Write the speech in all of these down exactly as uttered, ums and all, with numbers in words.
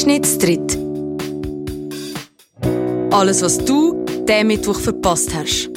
Mitschnitt zu dritt. Alles, was du diesen Mittwoch verpasst hast.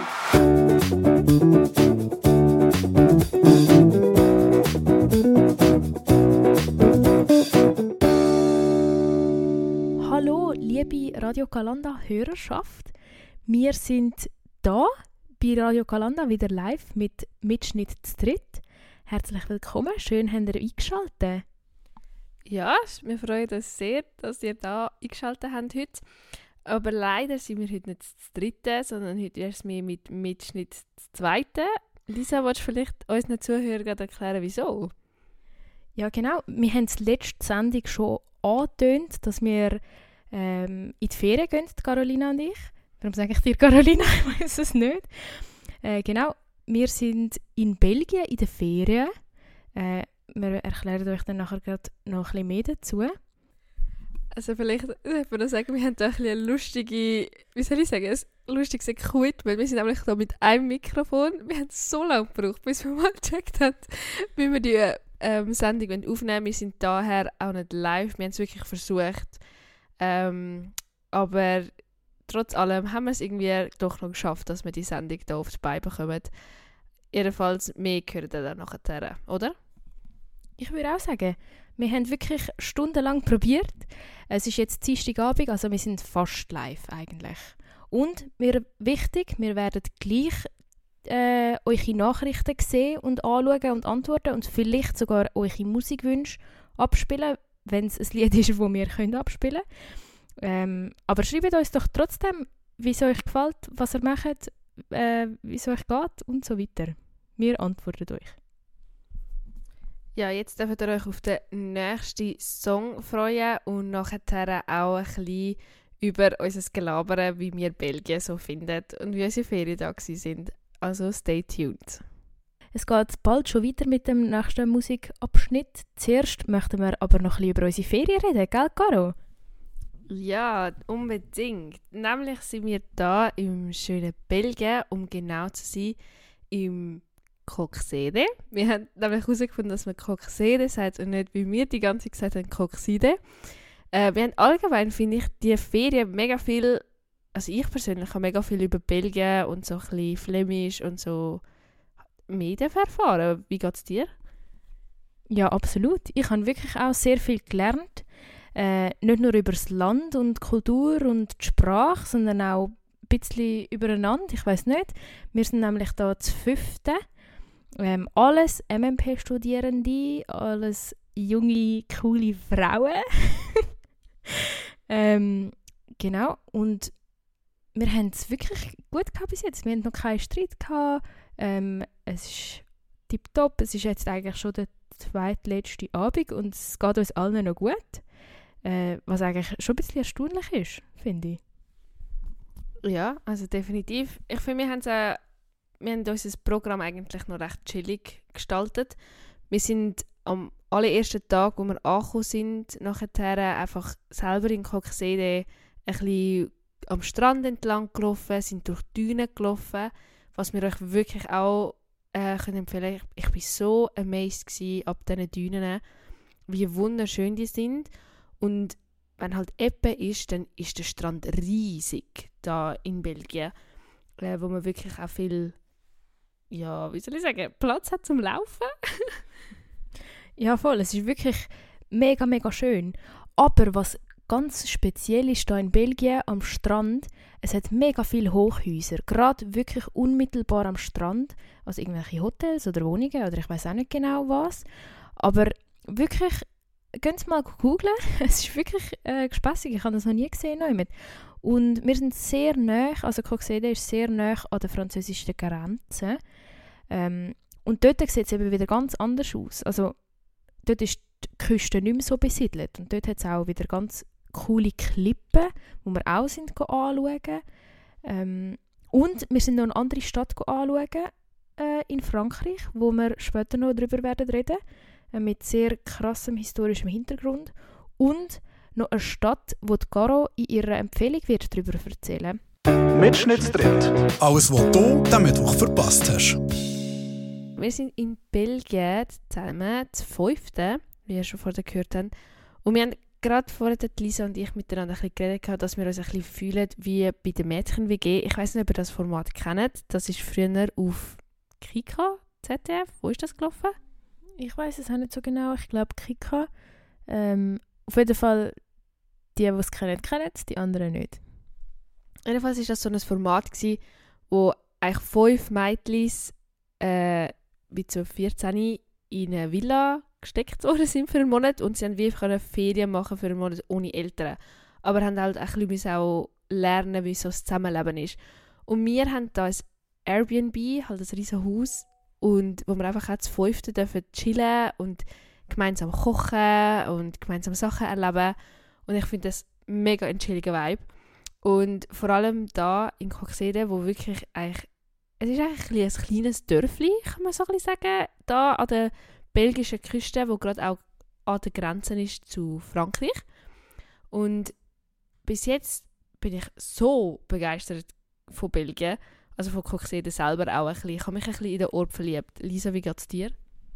Hallo, liebe Radio Galanda-Hörerschaft. Wir sind da bei Radio Galanda wieder live mit Mitschnitt zu dritt. Herzlich willkommen, schön habt ihr eingeschaltet. Ja, wir freuen uns sehr, dass ihr da eingeschaltet habt heute. Aber leider sind wir heute nicht das dritte, sondern heute erst mehr mit Mitschnitt das zweite. Lisa, willst du vielleicht unseren Zuhörern erklären, wieso? Ja, genau. Wir haben es letzte Sendung schon angetönt, dass wir ähm, in die Ferien gehen, Carolina und ich. Warum sage ich dir Carolina? Ich weiß es nicht. Äh, genau, wir sind in Belgien in den Ferien. Äh, wir erklären euch dann nachher gerade noch ein bisschen mehr dazu. Also vielleicht darf man sagen, wir haben da ein bisschen eine lustige, wie soll ich sagen, ein lustiges Equipment. Wir sind nämlich da mit einem Mikrofon. Wir haben so lange gebraucht, bis wir mal gecheckt haben, wie wir die ähm, Sendung aufnehmen wollen. Wir sind daher auch nicht live. Wir haben es wirklich versucht. Ähm, aber trotz allem haben wir es irgendwie doch noch geschafft, dass wir die Sendung hier auf die Beine bekommen. Jedenfalls, mehr hören dann nachher, oder? Ich würde auch sagen, wir haben wirklich stundenlang probiert. Es ist jetzt Dienstagabend, also wir sind fast live eigentlich. Und wir, wichtig, wir werden gleich äh, eure Nachrichten sehen und anschauen und antworten und vielleicht sogar eure Musikwünsche abspielen, wenn es ein Lied ist, das wir können abspielen können. Ähm, aber schreibt uns doch trotzdem, wie es euch gefällt, was ihr macht, äh, wie es euch geht und so weiter. Wir antworten euch. Ja, jetzt dürft ihr euch auf den nächsten Song freuen und nachher auch ein bisschen über unser Gelabern, wie wir Belgien so finden und wie unsere Ferien da waren. Also stay tuned. Es geht bald schon weiter mit dem nächsten Musikabschnitt. Zuerst möchten wir aber noch ein bisschen über unsere Ferien reden, gell, Caro? Ja, unbedingt. Nämlich sind wir da im schönen Belgien, um genau zu sein, im Coxede. Wir haben nämlich herausgefunden, dass man Coxede sagt und nicht, wie wir die ganze Zeit gesagt haben, Coxide. Äh, wir haben allgemein, finde ich, die Ferien mega viel, also ich persönlich habe mega viel über Belgien und so ein bisschen Flämisch und so Medien erfahren. Wie geht es dir? Ja, absolut. Ich habe wirklich auch sehr viel gelernt. Äh, nicht nur über das Land und die Kultur und die Sprache, sondern auch ein bisschen übereinander. Ich weiß nicht. Wir sind nämlich da zu fünften. Ähm, alles M M P-Studierende, alles junge, coole Frauen. ähm, genau, und wir haben es wirklich gut gehabt bis jetzt. Wir haben noch keinen Streit gehabt. Ähm, es ist tipptopp. Es ist jetzt eigentlich schon der zweitletzte Abend und es geht uns allen noch gut. Äh, was eigentlich schon ein bisschen erstaunlich ist, finde ich. Ja, also definitiv. Ich finde, wir haben es auch Wir haben unser Programm eigentlich noch recht chillig gestaltet. Wir sind am allerersten Tag, wo wir angekommen sind, nachher einfach selber in Coxede ein bisschen am Strand entlang gelaufen, sind durch die Dünen gelaufen, was wir euch wirklich auch äh, können empfehlen. Ich, ich war so amazed gewesen ab diesen Dünen, wie wunderschön die sind. Und wenn halt Ebbe ist, dann ist der Strand riesig da in Belgien, äh, wo man wirklich auch viel, ja, wie soll ich sagen, Platz hat zum Laufen. Ja, voll. Es ist wirklich mega, mega schön. Aber was ganz speziell ist hier in Belgien am Strand, es hat mega viele Hochhäuser. Gerade wirklich unmittelbar am Strand. Also irgendwelche Hotels oder Wohnungen oder ich weiß auch nicht genau was. Aber wirklich, könnt ihr mal googlen. Es ist wirklich äh, gespässig. Ich habe das noch nie gesehen. Noch Und wir sind sehr nahe, also Coxede ist sehr nahe an der französischen Grenze. Ähm, und dort sieht es eben wieder ganz anders aus. Also dort ist die Küste nicht mehr so besiedelt. Und dort hat es auch wieder ganz coole Klippen, wo wir auch sind anschauen. Ähm, und wir sind noch eine andere Stadt anschauen, äh, in Frankreich, wo wir später noch darüber werden reden, äh, mit sehr krassem historischem Hintergrund. Und noch eine Stadt, wo die Caro in ihrer Empfehlung wird darüber erzählen. Mitschnitt dritt. Alles, was du den Mittwoch verpasst hast. Wir sind in Belgien zusammen, zu fünften, wie ihr schon vorher gehört habt. Und wir haben gerade vorher hat Lisa und ich miteinander ein bisschen geredet haben, dass wir uns ein bisschen fühlen wie bei den Mädchen-W G. Ich weiss nicht, ob ihr das Format kennt. Das ist früher auf Kika, Z D F. Wo ist das gelaufen? Ich weiß es auch nicht so genau. Ich glaube Kika. Ähm, auf jeden Fall, die, die es kennen, kennen es, die anderen nicht. Jedenfalls war das so ein Format, gewesen, wo eigentlich fünf Mädchen äh, mit so vierzehn in eine Villa gesteckt worden sind für einen Monat und sie haben wie können Ferien machen für einen Monat ohne Eltern. Aber haben halt ein bisschen auch lernen, wie so das Zusammenleben ist. Und wir haben da ein Airbnb, halt ein riesen Haus, und wo wir einfach auch zu fünften dürfen chillen und gemeinsam kochen und gemeinsam Sachen erleben. Und ich finde das mega ein chilliger Vibe. Und vor allem da in Coxede, wo wirklich eigentlich, es ist eigentlich ein kleines Dörfli, kann man so ein bisschen sagen, da an der belgischen Küste, wo gerade auch an der Grenze ist zu Frankreich. Und bis jetzt bin ich so begeistert von Belgien, also von Coxede selber auch ein bisschen. Ich habe mich ein bisschen in den Ort verliebt. Lisa, wie geht es dir?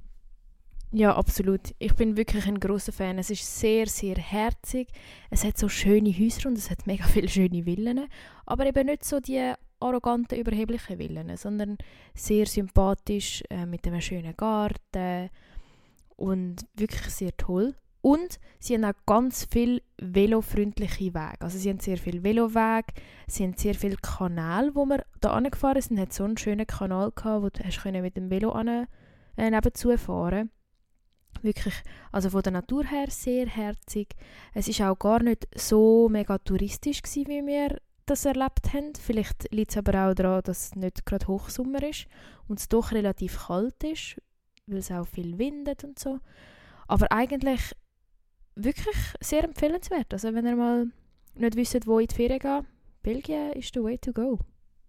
Ja, absolut. Ich bin wirklich ein grosser Fan. Es ist sehr, sehr herzig. Es hat so schöne Häuser und es hat mega viele schöne Villen. Aber eben nicht so die arroganten, überheblichen Villen, sondern sehr sympathisch, äh, mit einem schönen Garten und wirklich sehr toll. Und sie haben auch ganz viele velofreundliche Wege. Also sie haben sehr viele Velowege, sie haben sehr viele Kanäle, wo wir da angefahren sind. Es hat so einen schönen Kanal gehabt, wo du hast mit dem Velo an, äh, nebenzu fahren. Wirklich, also von der Natur her sehr herzig. Es war auch gar nicht so mega touristisch gewesen, wie wir das erlebt haben. Vielleicht liegt es aber auch daran, dass es nicht gerade Hochsommer ist und es doch relativ kalt ist, weil es auch viel windet und so. Aber eigentlich wirklich sehr empfehlenswert. Also wenn ihr mal nicht wisst, wo in die Ferien gehen, Belgien ist the way to go.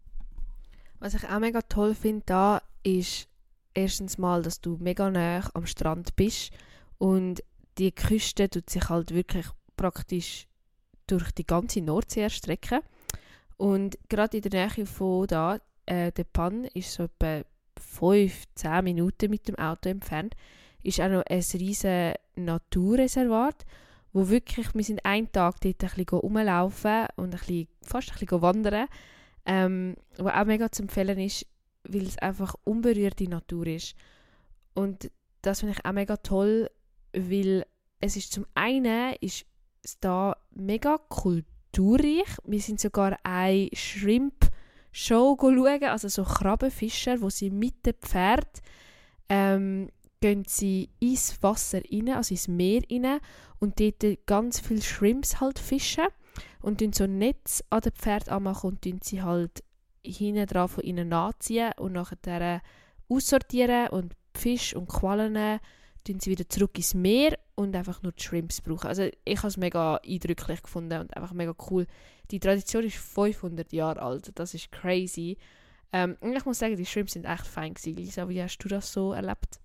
Was ich auch mega toll finde da, ist erstens mal, dass du mega nah am Strand bist und die Küste tut sich halt wirklich praktisch durch die ganze Nordsee erstrecken. Und gerade in der Nähe von da, äh, der Pan ist so etwa fünf bis zehn Minuten mit dem Auto entfernt, ist auch noch ein riesiges Naturreservat, wo wirklich, wir sind einen Tag dort ein bisschen rumlaufen und ein bisschen, fast ein bisschen wandern, ähm, wo auch mega zu empfehlen ist, weil es einfach unberührte Natur ist. Und das finde ich auch mega toll, weil es ist zum einen ist es da mega kulturreich. Wir sind sogar eine Shrimp-Show schauen, also so Krabbenfischer, wo sie mit dem Pferd ähm, gehen sie ins Wasser rein, also ins Meer rein und dort ganz viele Shrimps halt fischen und tun so ein Netz an den Pferd anmachen und tun sie halt hinten dran von ihnen nachziehen und nachher aussortieren und Fisch und Quallen tun sie wieder zurück ins Meer und einfach nur die Shrimps brauchen. Also ich habe es mega eindrücklich gefunden und einfach mega cool. Die Tradition ist fünfhundert Jahre alt, das ist crazy. Ähm, und ich muss sagen, die Shrimps sind echt fein gewesen. Lisa, wie hast du das so erlebt?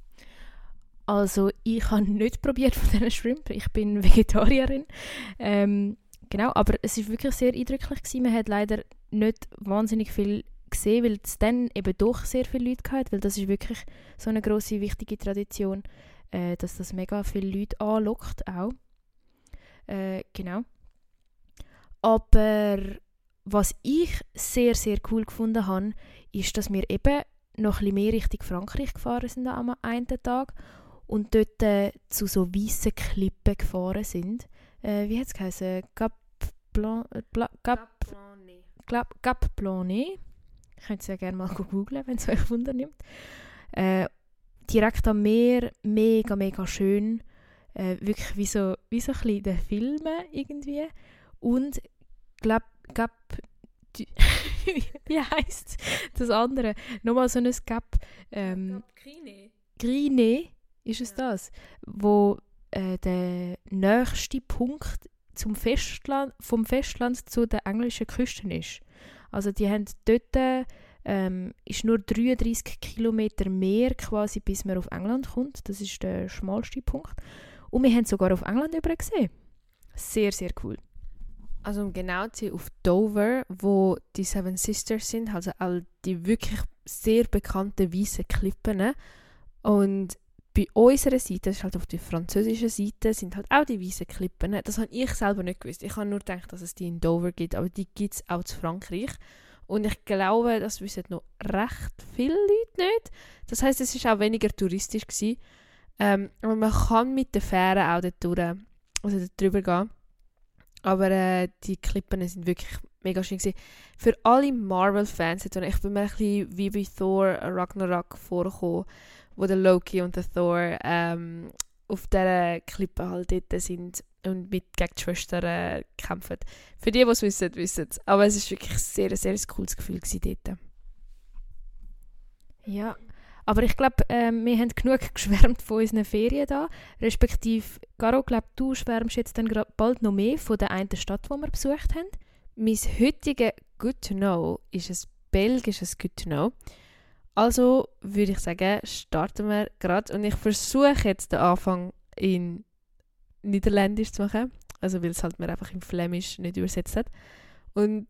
Also ich habe nicht probiert von diesen Shrimp, ich bin Vegetarierin. Ähm, genau, aber es war wirklich sehr eindrücklich gewesen. Man hat leider nicht wahnsinnig viel gesehen, weil es dann eben doch sehr viele Leute hatten, weil das ist wirklich so eine grosse, wichtige Tradition, äh, dass das mega viele Leute anlockt auch. Äh, genau. Aber was ich sehr, sehr cool gefunden habe, ist, dass wir eben noch ein bisschen mehr Richtung Frankreich gefahren sind am einen Tag und dort äh, zu so weißen Klippen gefahren sind. Äh, wie hat es geheißen? Cap Blanc... Äh, Bla, Cap... Cap, Cap Blanc. Ich könnte es ja gerne mal googlen, wenn es euch Wunder nimmt. Äh, direkt am Meer, mega, mega schön. Äh, wirklich wie so, wie so ein bisschen in den Filmen irgendwie. Und Cap... Cap wie heisst das andere? Nochmal so ein Cap... Ähm, Grine. Grine ist es ja. Das, wo äh, der nächste Punkt zum Festland, vom Festland zu der englischen Küste ist. Also die haben dort, ähm, ist nur dreiunddreissig Kilometer mehr quasi, bis man auf England kommt. Das ist der schmalste Punkt. Und wir haben sogar auf England über gesehen. Sehr, sehr cool. Also um genau zu sein, auf Dover, wo die Seven Sisters sind, also all die wirklich sehr bekannten weißen Klippen. Und bei unserer Seite, das ist halt auf der französischen Seite, sind halt auch die weißen Klippen. Das habe ich selber nicht gewusst. Ich habe nur gedacht, dass es die in Dover gibt, aber die gibt es auch in Frankreich. Und ich glaube, das wissen noch recht viele Leute nicht. Das heisst, es war auch weniger touristisch gewesen. Ähm, aber man kann mit der Fähre auch dort durch, also dort drüber gehen. Aber äh, die Klippen sind wirklich mega schön gewesen. Für alle Marvel-Fans, ich bin mir ein bisschen wie bei Thor Ragnarok vorgekommen, wo der Loki und der Thor ähm, auf dieser Klippe halt dort sind und mit gegen die Schwestern äh, kämpfen. Für die, die es wissen, wissen es. Aber es war wirklich ein sehr, sehr cooles Gefühl dort. Ja, aber ich glaube, äh, wir haben genug geschwärmt von unseren Ferien da. Respektive, Caro, glaube du schwärmst jetzt dann bald noch mehr von der einen Stadt, die wir besucht haben. Mein heutiges Good to Know ist ein belgisches Good to Know. Also würde ich sagen, starten wir gerade. Und ich versuche jetzt den Anfang in Niederländisch zu machen. Also weil es halt mir einfach im Flämisch nicht übersetzt hat. Und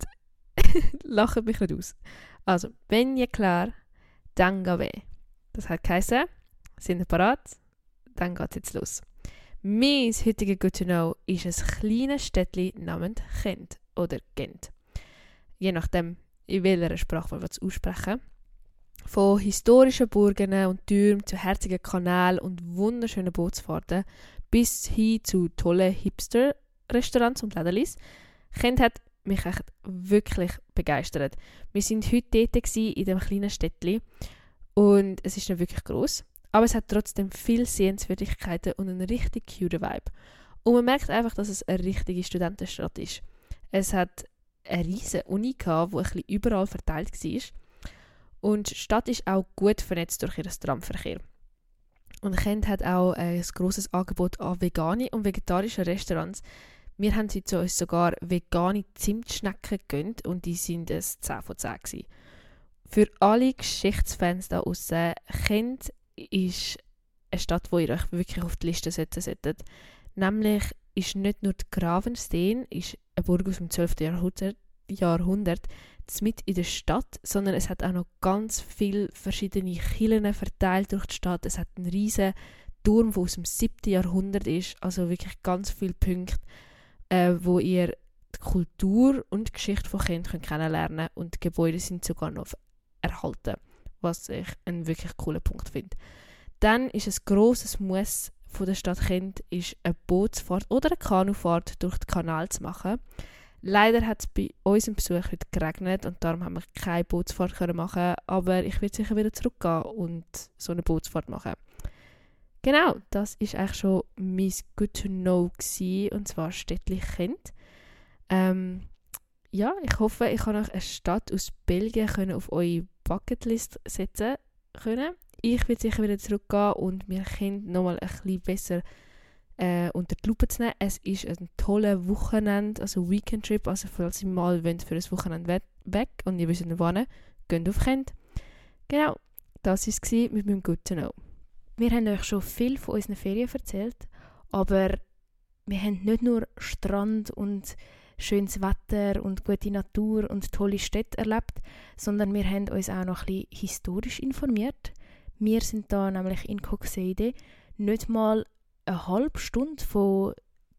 lacht mich nicht aus. Also, ben je klaar, dan gaan we. Das hat geheißen, sind wir parat? Dann geht es jetzt los. Mein heutiges Good to Know ist ein kleines Städtchen namens Gent oder Gent. Je nachdem, in welcher Sprache wir es aussprechen. Von historischen Burgen und Türmen zu herzigen Kanälen und wunderschönen Bootsfahrten bis hin zu tollen Hipster-Restaurants und Lädelis. Gent hat mich echt wirklich begeistert. Wir waren heute dort in diesem kleinen Städtchen und es ist nicht wirklich gross, aber es hat trotzdem viele Sehenswürdigkeiten und einen richtig cute Vibe. Und man merkt einfach, dass es eine richtige Studentenstadt ist. Es hat eine riesige Uni gehabt, die ein bisschen überall verteilt war. Und die Stadt ist auch gut vernetzt durch ihren Tramverkehr. Und Gent hat auch ein grosses Angebot an vegane und vegetarische Restaurants. Wir haben heute uns sogar vegane Zimtschnecken gegönnt und die sind ein zehn von zehn gewesen. Für alle Geschichtsfans da draussen, Gent ist eine Stadt, die ihr euch wirklich auf die Liste setzen solltet. Nämlich ist nicht nur die Gravensteen, ist eine Burg aus dem zwölften Jahrhundert, Jahrhundert mit in der Stadt, sondern es hat auch noch ganz viele verschiedene Kirchen verteilt durch die Stadt. Es hat einen riesen Turm, der aus dem siebten Jahrhundert ist, also wirklich ganz viele Punkte, äh, wo ihr die Kultur und die Geschichte von Gent könnt kennenlernen könnt und die Gebäude sind sogar noch erhalten, was ich einen wirklich coolen Punkt finde. Dann ist ein grosses Muss von der Stadt Gent ist eine Bootsfahrt oder eine Kanufahrt durch den Kanal zu machen. Leider hat es bei unserem Besuch heute geregnet und darum haben wir keine Bootsfahrt können machen, aber ich werde sicher wieder zurückgehen und so eine Bootsfahrt machen. Genau, das ist eigentlich schon mein Good to Know gewesen, und zwar Städtli Gent. Ähm, ja, ich hoffe, ich kann euch eine Stadt aus Belgien können auf eure Bucketlist setzen können. Ich werde sicher wieder zurückgehen und wir können nochmal ein bisschen besser äh, unter die Lupe zu nehmen. Es ist ein toller Wochenende, also Weekend-Trip, also falls ihr mal wollt für ein Wochenende weg und ihr wisst nicht wohin, geht auf Gent. Genau, das war es mit meinem Good to Know. Wir haben euch schon viel von unseren Ferien erzählt, aber wir haben nicht nur Strand und schönes Wetter und gute Natur und tolle Städte erlebt, sondern wir haben uns auch noch ein bisschen historisch informiert. Wir sind da nämlich in Coxeide nicht mal eine halbe Stunde von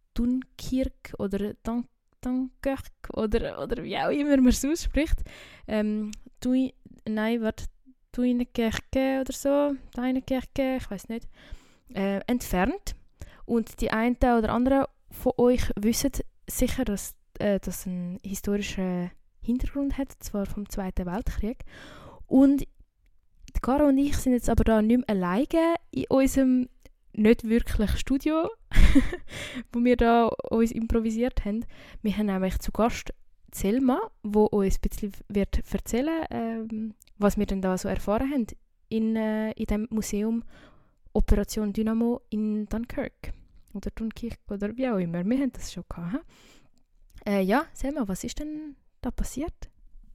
Dunkirk oder Dun- Dunkirk oder, oder wie auch immer man es ausspricht. Ähm, Dui, nein, warte, Duinekerke oder so, Duinekerke, ich weiß nicht, äh, entfernt. Und die einen oder anderen von euch wissen sicher, dass äh, das einen historischen Hintergrund hat, zwar vom Zweiten Weltkrieg. Und Caro und ich sind jetzt aber da nicht mehr alleine in unserem nicht wirklich Studio, wo wir da uns improvisiert haben. Wir haben nämlich zu Gast Selma, die uns ein bisschen wird erzählen ähm, was wir denn da so erfahren haben in, äh, in dem Museum Operation Dynamo in Dunkirk. Oder Dunkirk oder wie auch immer. Wir haben das schon gehabt. Äh, ja, Selma, was ist denn da passiert?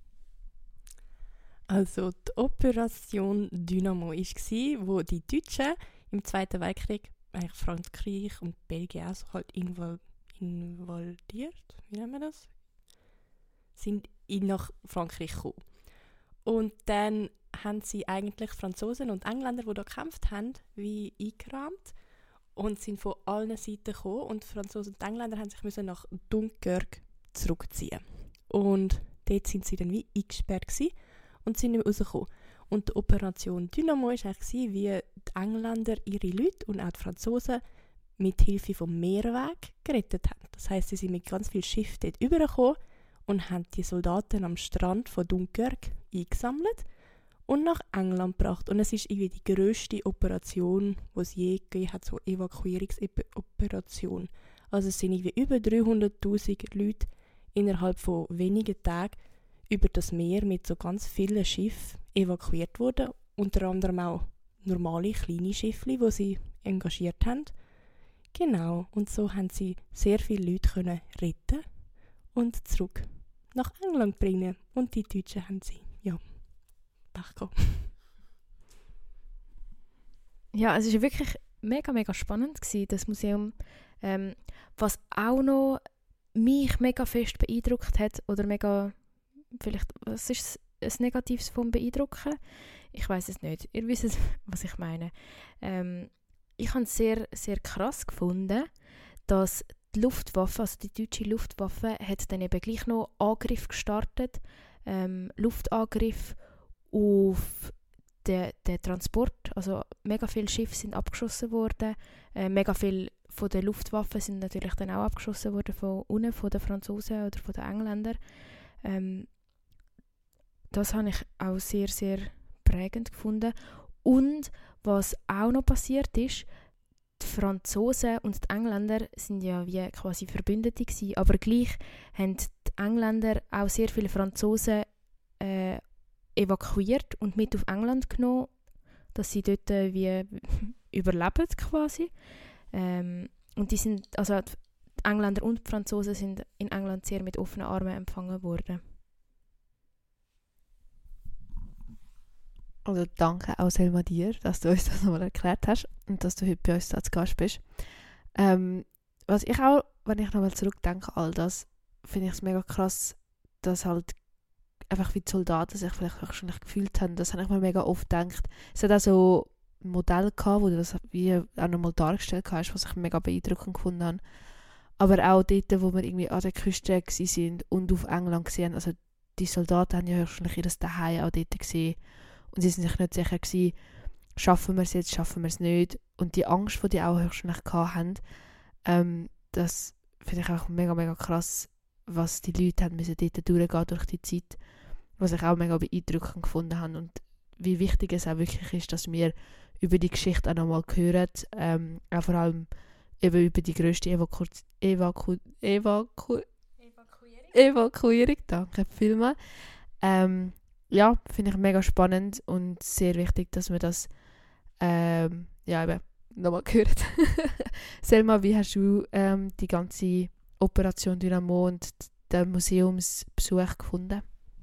Also die Operation Dynamo war, wo die Deutschen im Zweiten Weltkrieg, eigentlich Frankreich und Belgien auch so halt invol- involviert, wie nennen wir das? Sind in nach Frankreich gekommen. Und dann haben sie eigentlich Franzosen und Engländer, die da gekämpft haben, wie eingerahmt und sind von allen Seiten gekommen. Und Franzosen und Engländer haben sich müssen nach Dunkirk zurückziehen. Und dort sind sie dann wie eingesperrt gewesen und sind nicht mehr rausgekommen. Und die Operation Dynamo war eigentlich, wie die Engländer ihre Leute und auch die Franzosen mit Hilfe vom Meerweg gerettet haben. Das heisst, sie sind mit ganz vielen Schiffen dort rübergekommen und haben die Soldaten am Strand von Dunkirk eingesammelt und nach England gebracht. Und es ist irgendwie die grösste Operation, die es je gegeben hat, so Evakuierungsoperation. Also es sind irgendwie über dreihunderttausend Leute innerhalb von wenigen Tagen über das Meer mit so ganz vielen Schiffen evakuiert worden. Unter anderem auch normale kleine Schiffe, die sie engagiert haben. Genau, und so haben sie sehr viele Leute können retten und zurück nach England bringen. Und die Deutschen haben sie, ja, Pech gehabt. Ja, es war wirklich mega, mega spannend gewesen, das Museum. Ähm, was auch noch mich mega fest beeindruckt hat, oder mega, vielleicht, was ist ein Negatives vom Beeindrucken? Ich weiß es nicht. Ihr wisst, was ich meine. Ähm, ich habe es sehr, sehr krass gefunden, dass die Luftwaffe, also die deutsche Luftwaffe, hat dann eben gleich noch Angriff gestartet, ähm, Luftangriff auf den, den Transport. Also mega viele Schiffe sind abgeschossen worden, äh, mega viele von der Luftwaffe sind natürlich dann auch abgeschossen worden von unten, von den Franzosen oder von den Engländern. Ähm, das habe ich auch sehr, sehr prägend gefunden. Und was auch noch passiert ist, die Franzosen und die Engländer sind ja wie quasi Verbündete gewesen, aber gleich haben die Engländer auch sehr viele Franzosen äh, evakuiert und mit auf England genommen, dass sie dort äh, wie überleben quasi. Ähm, und die sind, also die Engländer und die Franzosen sind in England sehr mit offenen Armen empfangen worden. Also danke auch Selma dir, dass du uns das nochmal erklärt hast und dass du heute bei uns als Gast bist. Ähm, was ich auch, wenn ich nochmal zurückdenke all das, finde ich es mega krass, dass halt einfach wie die Soldaten sich vielleicht auch schon gefühlt haben. Das habe ich mir mega oft gedacht. Es hat auch so ein Modell gehabt, wo du das wie auch nochmal dargestellt hast, was ich mega beeindruckend gefunden habe. Aber auch dort, wo wir irgendwie an der Küste waren und auf England gesehen, also die Soldaten haben ja wahrscheinlich ihr Zuhause auch dort gesehen. Und sie sind sich nicht sicher gewesen, schaffen wir es jetzt, schaffen wir es nicht. Und die Angst, die die auch wahrscheinlich hatten, ähm, das finde ich auch mega, mega krass, was die Leute haben müssen dort durchgehen durch die Zeit, was ich auch mega beeindruckend gefunden habe. Und wie wichtig es auch wirklich ist, dass wir über die Geschichte auch nochmal hören, ähm, auch vor allem eben über die grösste Evaku Evaku Evaku Evakuierung. Evakuierung, danke vielmals. Ähm, ja, finde ich mega spannend und sehr wichtig, dass wir das ähm, ja, eben nochmal gehört. Selma, wie hast du ähm, die ganze Operation Dynamo und den Museumsbesuch gefunden?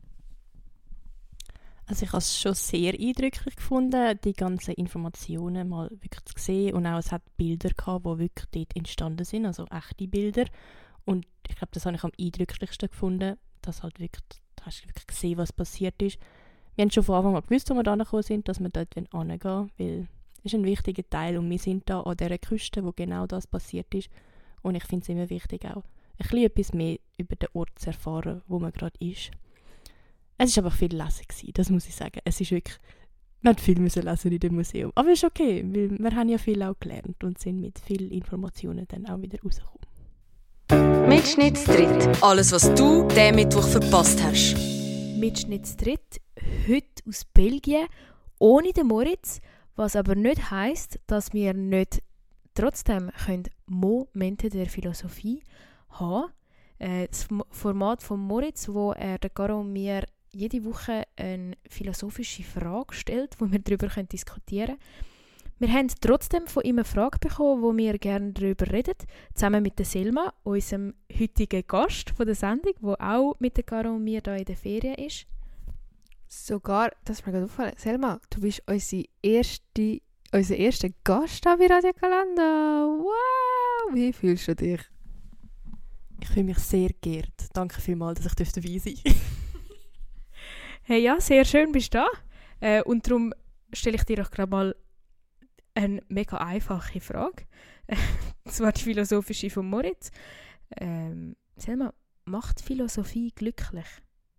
Also ich habe es schon sehr eindrücklich gefunden, die ganzen Informationen mal wirklich zu sehen. Und auch es hat Bilder gehabt, die wirklich dort entstanden sind, also echte Bilder. Und ich glaube, das habe ich am eindrücklichsten gefunden, dass halt wirklich, da hast du wirklich gesehen, was passiert ist. Wir haben schon von Anfang an gewusst, als wir da angekommen sind, dass wir dort hingehen wollen, weil es ist ein wichtiger Teil und wir sind da an dieser Küste, wo genau das passiert ist. Und ich finde es immer wichtig, auch ein bisschen etwas mehr über den Ort zu erfahren, wo man gerade ist. Es war aber viel lesen gewesen, das muss ich sagen. Es ist wirklich, wir mussten viel müssen lesen in dem Museum. Aber es ist okay, weil wir haben ja viel auch gelernt und sind mit vielen Informationen dann auch wieder rausgekommen. Mitschnitt dritt. Alles, was du diesen Mittwoch verpasst hast. Mitschnitt dritt, heute aus Belgien, ohne den Moritz, was aber nicht heisst, dass wir nicht trotzdem können Momente der Philosophie haben. Äh, das Format von Moritz, wo er der Caro und mir jede Woche eine philosophische Frage stellt, wo wir darüber diskutieren können. Wir haben trotzdem von ihm eine Frage bekommen, wo wir gerne darüber reden, zusammen mit der Selma, unserem heutigen Gast von der Sendung, der auch mit der Caro und mir hier in der Ferien ist. Sogar, das ist mir gerade aufgefallen, Selma, du bist unsere erste, unser erster Gast hier bei Radio Galanda. Wow, wie fühlst du dich? Ich fühle mich sehr geehrt. Danke vielmals, dass ich dabei sein darf. Hey, ja, sehr schön bist du da. Äh, und darum stelle ich dir doch gerade mal eine mega einfache Frage. Das war die philosophische von Moritz. Ähm, Selma, macht Philosophie glücklich?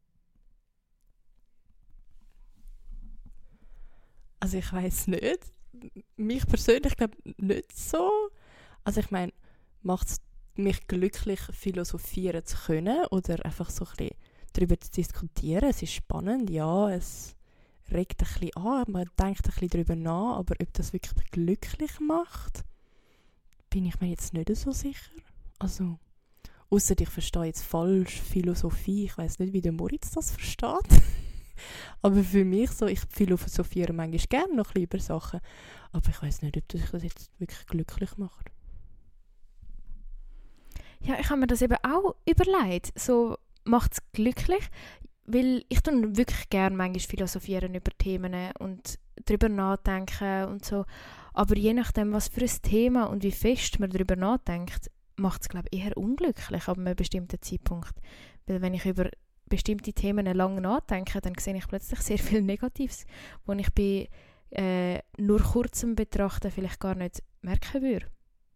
Also ich weiß nicht. Mich persönlich glaube nicht so. Also ich meine, macht es mich glücklich, philosophieren zu können oder einfach so ein bisschen darüber zu diskutieren? Es ist spannend, ja, es regt ein bisschen an, man denkt ein bisschen darüber nach, aber ob das wirklich glücklich macht, bin ich mir jetzt nicht so sicher. Also, ausser ich verstehe jetzt falsch Philosophie, ich weiß nicht, wie der Moritz das versteht. Aber für mich so, ich philosophiere manchmal gerne noch ein bisschen über Sachen, aber ich weiß nicht, ob das das jetzt wirklich glücklich macht. Ja, ich habe mir das eben auch überlegt. So, macht es glücklich? Weil ich tue wirklich gerne manchmal philosophieren über Themen und darüber nachdenken und so. Aber je nachdem, was für ein Thema und wie fest man darüber nachdenkt, macht es, glaube ich, eher unglücklich ab einem bestimmten Zeitpunkt. Weil wenn ich über bestimmte Themen lange nachdenke, dann sehe ich plötzlich sehr viel Negatives, wo ich bei äh, nur kurzem Betrachten vielleicht gar nicht merken würde.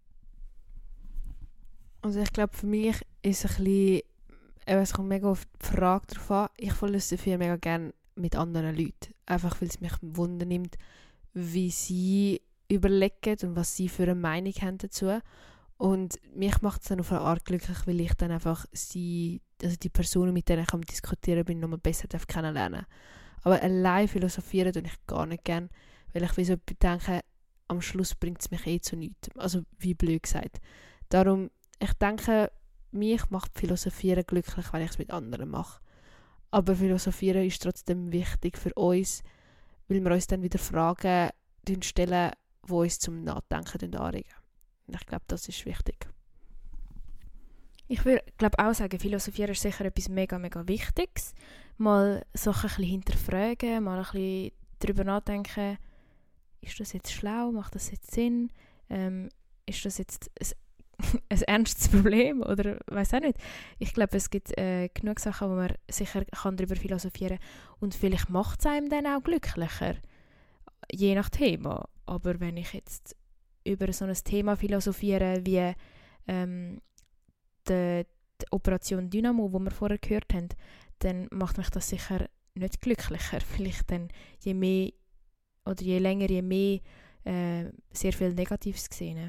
Also ich glaube, für mich ist es ein bisschen, es kommt mega auf die Frage drauf an. Ich philosophiere mega gerne mit anderen Leuten. Einfach, weil es mich Wunder nimmt, wie sie überlegen und was sie für eine Meinung haben dazu. Und mich macht es dann auf eine Art glücklich, weil ich dann einfach sie, also die Personen, mit denen ich am diskutieren bin, nochmal besser kennenlernen darf. Aber allein philosophieren tue ich gar nicht gerne, weil ich wie so denke, am Schluss bringt es mich eh zu nichts. Also wie blöd gesagt. Darum, ich denke, mich macht Philosophieren glücklich, wenn ich es mit anderen mache. Aber Philosophieren ist trotzdem wichtig für uns, weil wir uns dann wieder Fragen stellen, die uns zum Nachdenken anregen. Und ich glaube, das ist wichtig. Ich würde glaube auch sagen, Philosophieren ist sicher etwas mega, mega Wichtiges. Mal Sachen ein bisschen hinterfragen, mal ein bisschen darüber nachdenken, ist das jetzt schlau, macht das jetzt Sinn, ähm, ist das jetzt ein, ein ernstes Problem oder weiß auch nicht. Ich glaube, es gibt äh, genug Sachen, wo man sicher kann darüber philosophieren kann und vielleicht macht es einem dann auch glücklicher, je nach Thema. Aber wenn ich jetzt über so ein Thema philosophiere wie ähm, die, die Operation Dynamo, wo wir vorher gehört haben, dann macht mich das sicher nicht glücklicher. Vielleicht dann je mehr oder je länger, je mehr äh, sehr viel Negatives gesehen.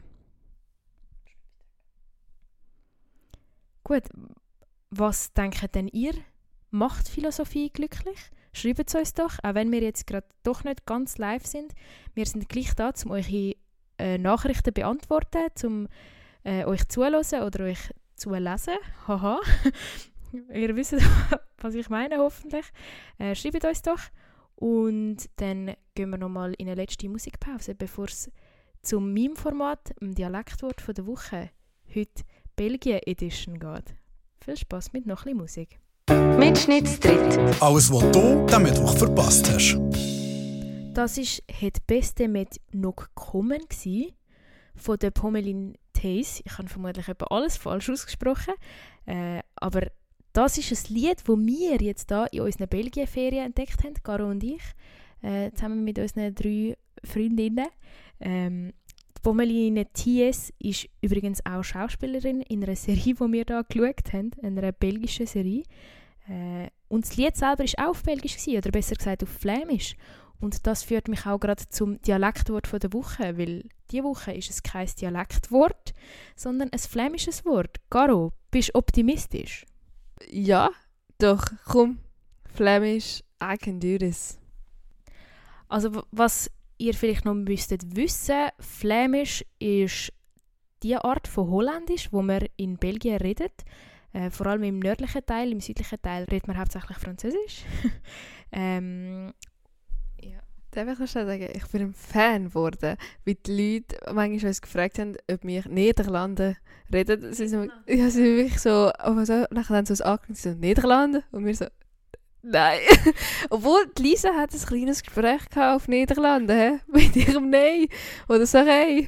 Gut, was denkt denn ihr? Macht Philosophie glücklich? Schreibt es uns doch, auch wenn wir jetzt gerade doch nicht ganz live sind. Wir sind gleich da, um eure äh, Nachrichten zu beantworten, um äh, euch zuzuhören oder euch zu lesen. Haha. Ihr wisst, was ich meine, hoffentlich. Äh, schreibt uns doch. Und dann gehen wir nochmal in eine letzte Musikpause, bevor es zum Meme-Format, dem Dialektwort von der Woche, heute Belgien Edition geht. Viel Spass mit noch ein bisschen Musik. Mitschnittstritt. Alles, was du am Mittwoch verpasst hast. Das war «Het Beste mit noch kommen» von der Pommelin Theis. Ich habe vermutlich etwa alles falsch ausgesprochen. Äh, aber das ist ein Lied, das wir jetzt hier in unseren Belgien-Ferien entdeckt haben, Caro und ich, äh, zusammen mit unseren drei Freundinnen. Ähm, die Pommeline Theis ist übrigens auch Schauspielerin in einer Serie, die wir hier geschaut haben, einer belgischen Serie. Äh, und das Lied selber war auch auf Belgisch, gewesen, oder besser gesagt auf Flämisch. Und das führt mich auch gerade zum Dialektwort von der Woche, weil diese Woche ist es kein Dialektwort, sondern ein flämisches Wort. Caro, bist du optimistisch? Ja, doch, komm, Flämisch, I can do this. Also w- was ihr vielleicht noch müsstet wissen, Flämisch ist die Art von Holländisch, wo man in Belgien redet. Äh, vor allem im nördlichen Teil, im südlichen Teil redet man hauptsächlich Französisch. ähm, ja. Darf ich schon sagen, ich bin ein Fan geworden, weil die Leute manchmal uns gefragt haben, ob wir Niederlande reden. Sie sind, ja, sie sind wirklich so, aber so, nachher haben sie uns angefangen, sie so, Niederlande? Und wir so, nein. Obwohl, die Lisa hat ein kleines Gespräch gehabt auf Niederlande, hä? Mit ihrem Nein. Oder so, hey.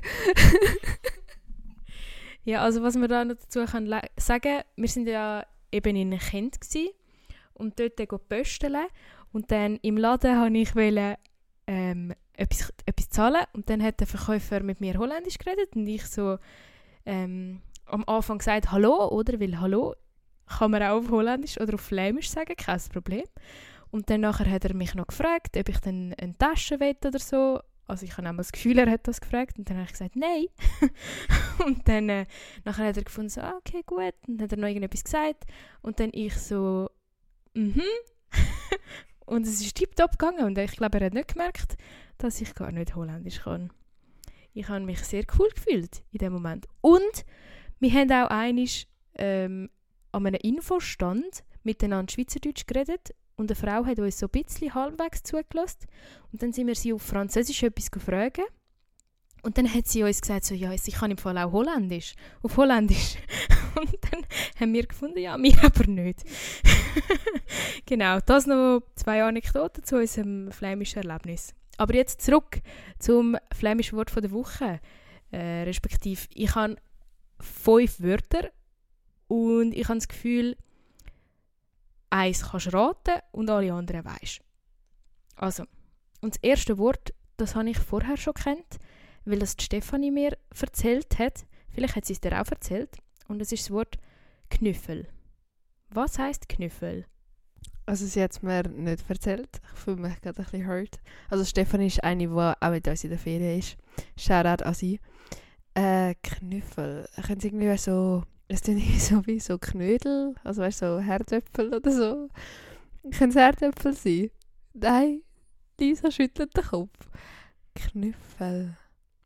Ja, also was man da noch dazu kann le- sagen, wir sind ja eben in Gent gsi und dort go pösteln Und dann im Laden wollte ich wollte, ähm, etwas, etwas zahlen und dann hat der Verkäufer mit mir Holländisch geredet und ich so ähm, am Anfang gesagt «Hallo», oder? Weil «Hallo» kann man auch auf Holländisch oder auf Flämisch sagen, kein Problem. Und dann nachher hat er mich noch gefragt, ob ich dann eine Tasche will oder so. Also ich habe auch das Gefühl, er hat das gefragt. Und dann habe ich gesagt, nein. Und dann äh, nachher hat er gefunden, so, ah, okay, gut. Und dann hat er noch irgendetwas gesagt. Und dann ich so, mhm. Und es ist tiptop gegangen. Und ich glaube, er hat nicht gemerkt, dass ich gar nicht Holländisch kann. Ich habe mich sehr cool gefühlt in dem Moment. Und wir haben auch einmal ähm, an einem Infostand miteinander Schweizerdeutsch geredet. Und eine Frau hat uns so ein bisschen halbwegs zugelassen. Und dann sind wir sie auf Französisch etwas gefragt. Und dann hat sie uns gesagt, so, ja, ich kann im Fall auch Holländisch. Auf Holländisch. Und dann haben wir gefunden, ja, wir aber nicht. Genau, das noch zwei Anekdoten zu unserem flämischen Erlebnis. Aber jetzt zurück zum flämischen Wort der Woche. Äh, respektive, ich habe fünf Wörter und ich habe das Gefühl, eins kannst du raten und alle anderen weisst. Also, und das erste Wort, das habe ich vorher schon gekannt, weil das die Stefanie mir erzählt hat. Vielleicht hat sie es dir auch erzählt. Und das ist das Wort Knüffel. Was heisst Knüffel? Also sie hat es mir nicht erzählt. Ich fühle mich gerade ein bisschen hurt. Also Stefanie ist eine, die auch mit uns in der Ferien ist. Shoutout an sie. Äh, Knüffel. Ich könnte irgendwie so... Es sind so wie so Knödel, also weißt du, so Herdöpfel oder so. Können es Herdöpfel sein? Nein, Lisa schüttelt den Kopf. Knüffel.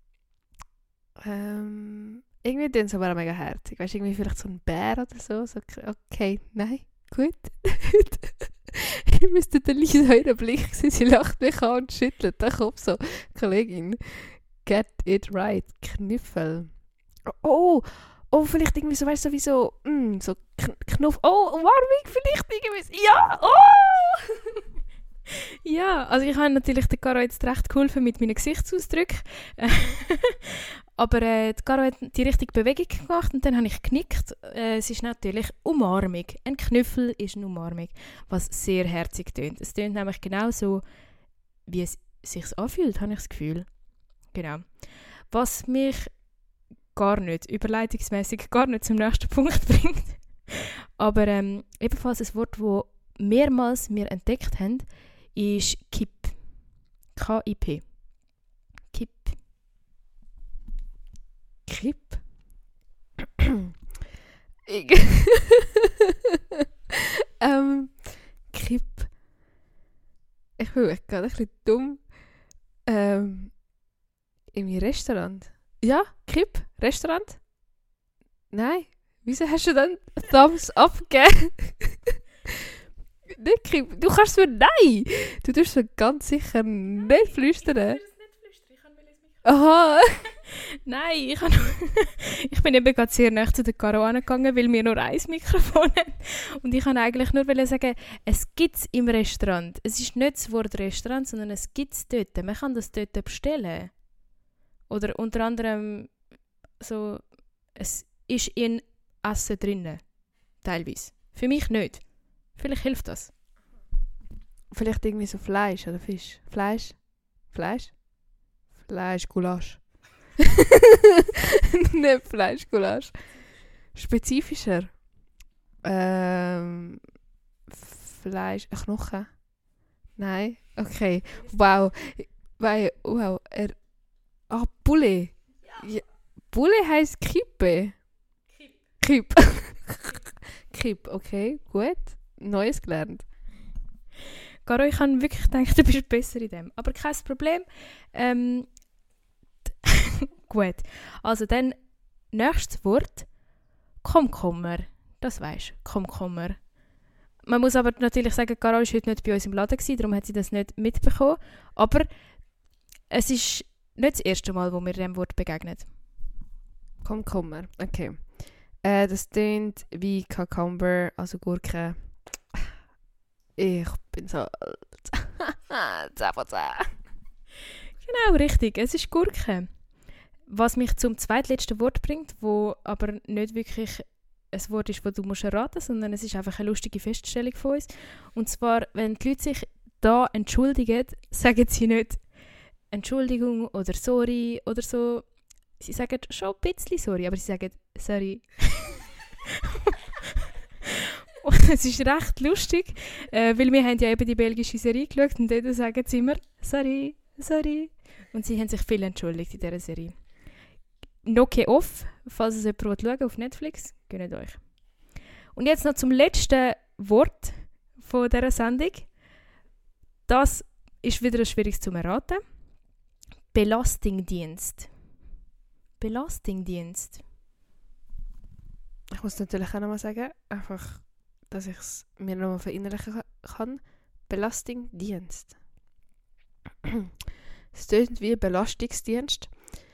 Ähm, irgendwie tun sie aber auch mega herzig. Weißt du, irgendwie vielleicht so ein Bär oder so. so okay, nein, gut. Ihr müsstet den Lisa euren Blick sehen. Sie lacht mich an und schüttelt den Kopf so. Kollegin, get it right. Knüffel. Oh! Oh, vielleicht irgendwie so, weißt du, so wie so, mm, so Knuff. Oh, Warming vielleicht irgendwie. Ja, oh! Ja, also ich habe natürlich der Caro jetzt recht geholfen mit meinen Gesichtsausdrücken. Aber äh, die Caro hat die richtige Bewegung gemacht und dann habe ich genickt. Äh, es ist natürlich Umarmung. Ein Knüffel ist eine Umarmung, was sehr herzig tönt. Es tönt nämlich genau so, wie es sich anfühlt, habe ich das Gefühl. Genau. Was mich gar nicht, überleitungsmäßig gar nicht zum nächsten Punkt bringt. Aber ähm, ebenfalls ein Wort, das mehrmals wir entdeckt haben, ist Kipp. K I P. Kipp. Kipp? ähm, Kipp. Ich bin echt gerade ein bisschen dumm. Ähm, im Restaurant. Ja, Kipp, Restaurant? Nein. Wieso hast du dann Thumbs up gegeben? Nicht Kipp. Du kannst mir nein! Du tust mir ganz sicher nicht flüstern. Aha! Nein, ich, hab, ich bin eben gerade sehr nah zu der Caro angegangen, weil wir nur ein Mikrofon haben. Und ich wollte eigentlich nur sagen, es gibt es im Restaurant. Es ist nicht das Wort Restaurant, sondern es gibt es dort. Man kann das dort bestellen. Oder unter anderem so, es ist in Essen drinnen. Teilweise. Für mich nicht. Vielleicht hilft das. Vielleicht irgendwie so Fleisch oder Fisch. Fleisch? Fleisch? Fleisch, Gulasch. Nicht Fleisch, Gulasch. Spezifischer. Ähm, Fleisch, Knochen. Nein? Okay. Wow. Weil, wow. Er, ah, Poulet. Ja. Ja. Poulet heisst Kippe. Kipp. Kipp. Kipp, okay. Gut. Neues gelernt. Caro, ich habe wirklich gedacht, du bist besser in dem. Aber kein Problem. Ähm, gut. Also dann, nächstes Wort. Komkommer. Das weisst du. Komkommer. Man muss aber natürlich sagen, Caro war heute nicht bei uns im Laden gewesen, darum hat sie das nicht mitbekommen. Aber es ist nicht das erste Mal, wo mir diesem Wort begegnet. Komkommer, okay. Äh, das klingt wie Cucumber, also Gurke. Ich bin so alt. zehn von zehn. Genau, richtig. Es ist Gurke. Was mich zum zweitletzten Wort bringt, wo aber nicht wirklich ein Wort ist, das du musst erraten musst, sondern es ist einfach eine lustige Feststellung von uns. Und zwar, wenn die Leute sich da entschuldigen, sagen sie nicht Entschuldigung oder sorry oder so. Sie sagen schon ein bisschen sorry, aber sie sagen sorry. Und es ist recht lustig, äh, weil wir haben ja eben die belgische Serie geschaut und dort sagen sie immer sorry, sorry. Und sie haben sich viel entschuldigt in dieser Serie. Nokia Off, falls es jemand schauen auf Netflix, gönnt euch. Und jetzt noch zum letzten Wort von dieser Sendung. Das ist wieder ein schwieriges zu erraten. Belastingdienst. Belastingdienst. Ich muss natürlich auch nochmal sagen, einfach, dass ich es mir nochmal verinnerlichen kann. Belastingdienst. Es tönt wie ein Belastungsdienst.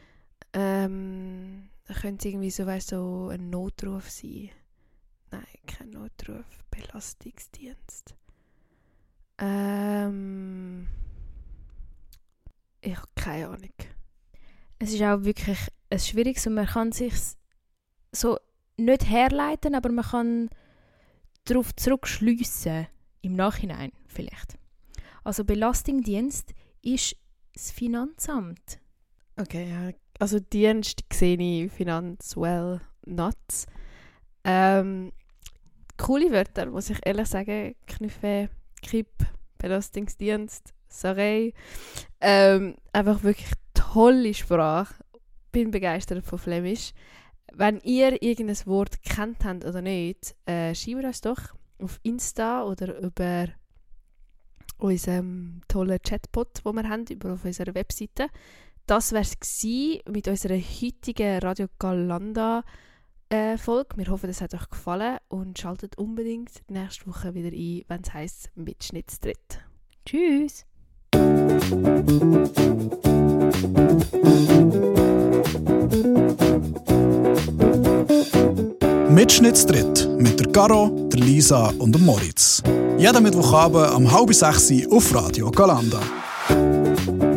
Ähm, da könnte irgendwie so, weißt, so ein Notruf sein. Nein, kein Notruf. Belastungsdienst. Ähm, ich habe keine Ahnung. Es ist auch wirklich ein schwieriges und man kann sich so nicht herleiten, aber man kann darauf zurückschliessen im Nachhinein vielleicht. Also Belastingdienst ist das Finanzamt. Okay, ja. Also Dienst sehe ich finanziell nuts. Ähm, coole Wörter, muss ich ehrlich sagen. Knüffe, Kipp, Belastungsdienst, Sarei. Ähm, einfach wirklich tolle Sprache. Bin begeistert von Flämisch. Wenn ihr irgendein Wort kennt habt oder nicht, äh, schreibt uns doch auf Insta oder über unseren tollen Chatbot, den wir haben, über auf unserer Webseite. Das war es mit unserer heutigen Radio Galanda äh, Folge. Wir hoffen, es hat euch gefallen und schaltet unbedingt nächste Woche wieder ein, wenn es heisst Mitschnittstritt. Tschüss! Mitschnittstritt mit der Caro, der Lisa und dem Moritz. Jeden Mittwochabend um halb sechs auf Radio Galanda.